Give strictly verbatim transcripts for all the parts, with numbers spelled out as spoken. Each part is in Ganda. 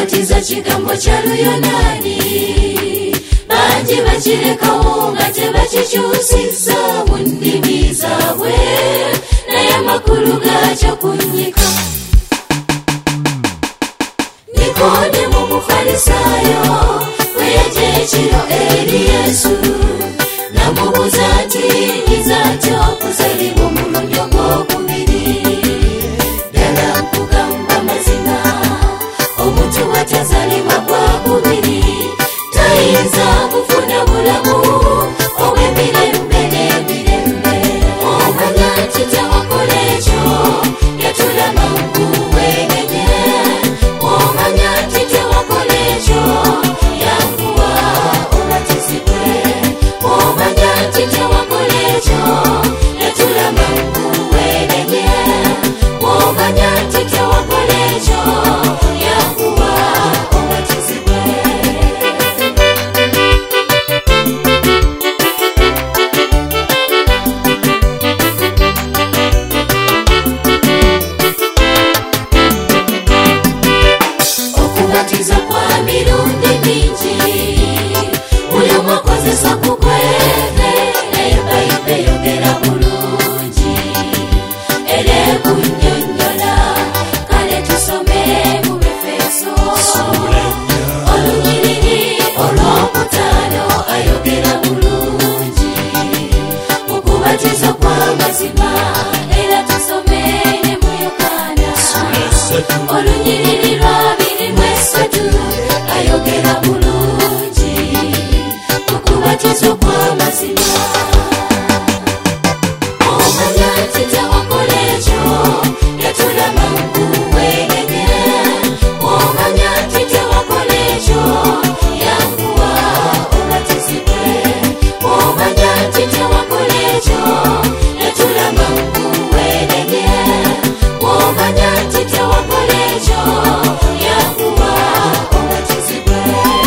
okubatiza kigambo kya Luyonani bangi bakirekawo nga tebakikyusizza mu nnimi zaabwe naye amakulu gakyo kunnyika. Nikodemo Mufalisaayo bwe yajja ekiro eri Yesu namubuuza nti nyiza ntya okuzaalibwa omulundi ogwokubiri? Ddala nkugamba mazima omuntu bw'atazaalibwa gwakubiri tayinza kufuna bulamu obw'emirembe n'emirembe. Omanya nti tewakola ekyo yatulama nkuweenenye. Omanya nti tewakola ekyo yanguwa obatizibwe. Omanya nti tewakola ekyo yatulama nkuweenenye. Omanya nti tewakola ekyo yanguwa obatizibwe. Okubatiza kwa mirundi mingi buli omu akozesa ku gwe naye Bayibuli eyogera bulungi era ekunnyonnyola. Kale tusome mu Befeso olunyiriri olwokutaano ayogera bulungi mu kubatiza kw'amazima. Era tusome ne mu Yokaana olunyiriri lwabiri mu esatu ayogera bulungi mu kubatiza kw'amazima. Omanya nti tewakola ekyo yatulama nkuweenenye. Omanya nti tewakola ekyo yanguwa obatizibwe. Omanya nti tewakola ekyo yatulama nkuweenenye. Omanya nti tewakola ekyo yanguwa obatizibwe.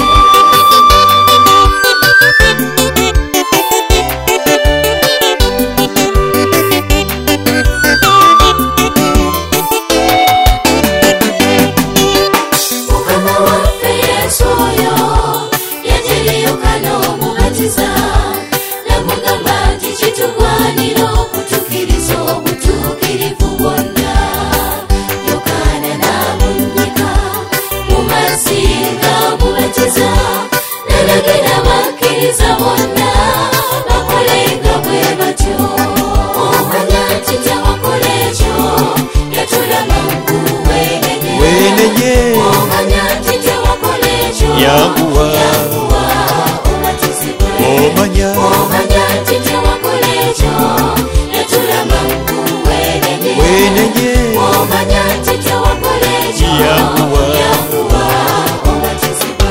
Mukama waffe Yesu oyo yajja eri Yokaana omubatiza namugamba nti kitugwanira okutuukiriza obutuukirivu bwonna. Yokaana n'amunnyika mu mazzi ng'amubatiza n'alagira abakkiriza bonna bakolenga bwe batyo. Omanya nti tewakola ekyo yatulama nkuweenenye. Omanya nti tewakola ekyo yanguwa yanguwa obatizibwe. omanya Omanya nti tewakola ekyo yatulama nkuweenenye. weenenye Omanya nti tewakola ekyo yanguwa yanguwa obatizibwe.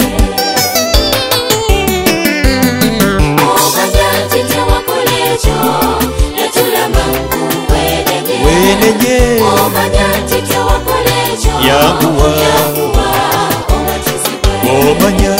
Omanya nti tewakola ekyo yatulama nkuweenenye. weenenye Omanya nti tewakola ekyo yanguwa yanguwa obatizibwe. omanya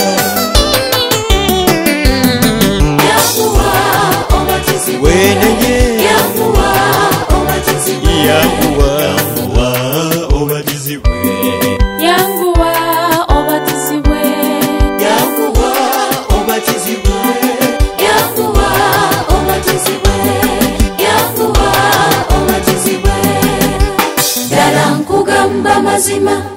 Yanguwa obatizibwe. weenenye Yanguwa obatizibwe. yanguwa yanguwa obatizibwe Yanguwa obatizibwe. yanguwa obatizibwe Yanguwa obatizibwe. Yanguwa obatizibwe. Ddala nkugamba mazima